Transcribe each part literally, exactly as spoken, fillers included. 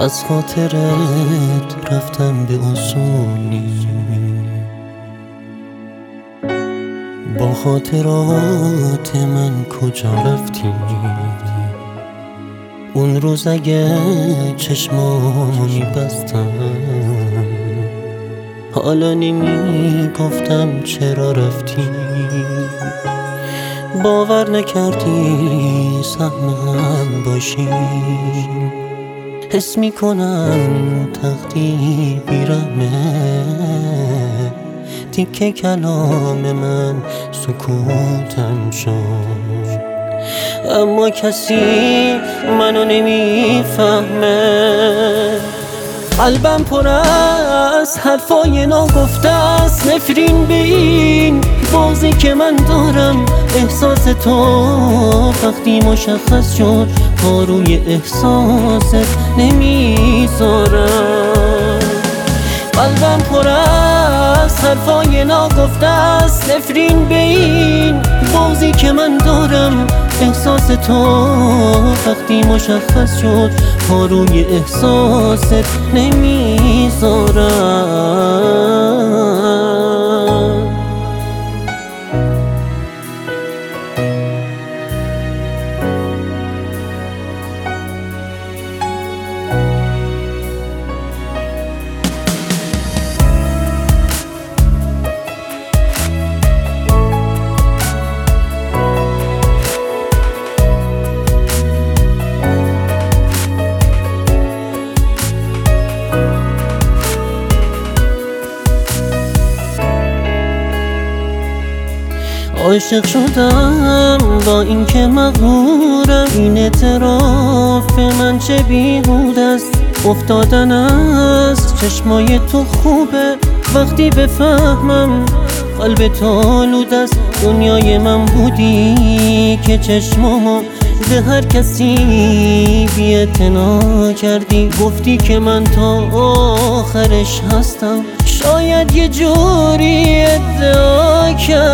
از خاطرت رفتم به آسونی، با خاطرات من کجا رفتی؟ اون روز اگه چشمامو میبستم حالا نمیگفتم چرا رفتی. باور نکردی سهمم باشی، حس میکنم تقدیر بیرحمه. تیکه کلام من سکوتم شد، اما کسی منو نمیفهمه. قلبم پر از حرفای ناگفته است، نفرین به این بازی که من دارم. احساس تو وقتی مشخص شد پا روی احساست نمیذارم. قلبم پر از حرفای ناگفته است، نفرین به این بازی که من دارم. احساس تو وقتی مشخص شد پا روی احساست نمیذارم. عاشق شدم با اینکه مغرورم، این اعتراف من چه بیهوده است. افتادن از چشمای تو خوبه وقتی بفهمم قلب تو آلوده است. دنیای من بودی که چشمامو به هر کسی بی‌اعتنا کردی. گفتی که من تا آخرش هستم، شاید یه جوری ادعا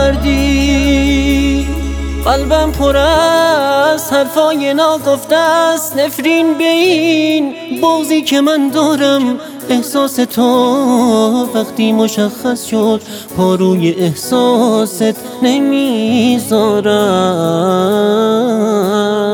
کردی. قلبم پر از حرفای ناگفته است، نفرین به این بازی که من دارم. احساس تو وقتی مشخص شد پا روی احساست نمیذارم.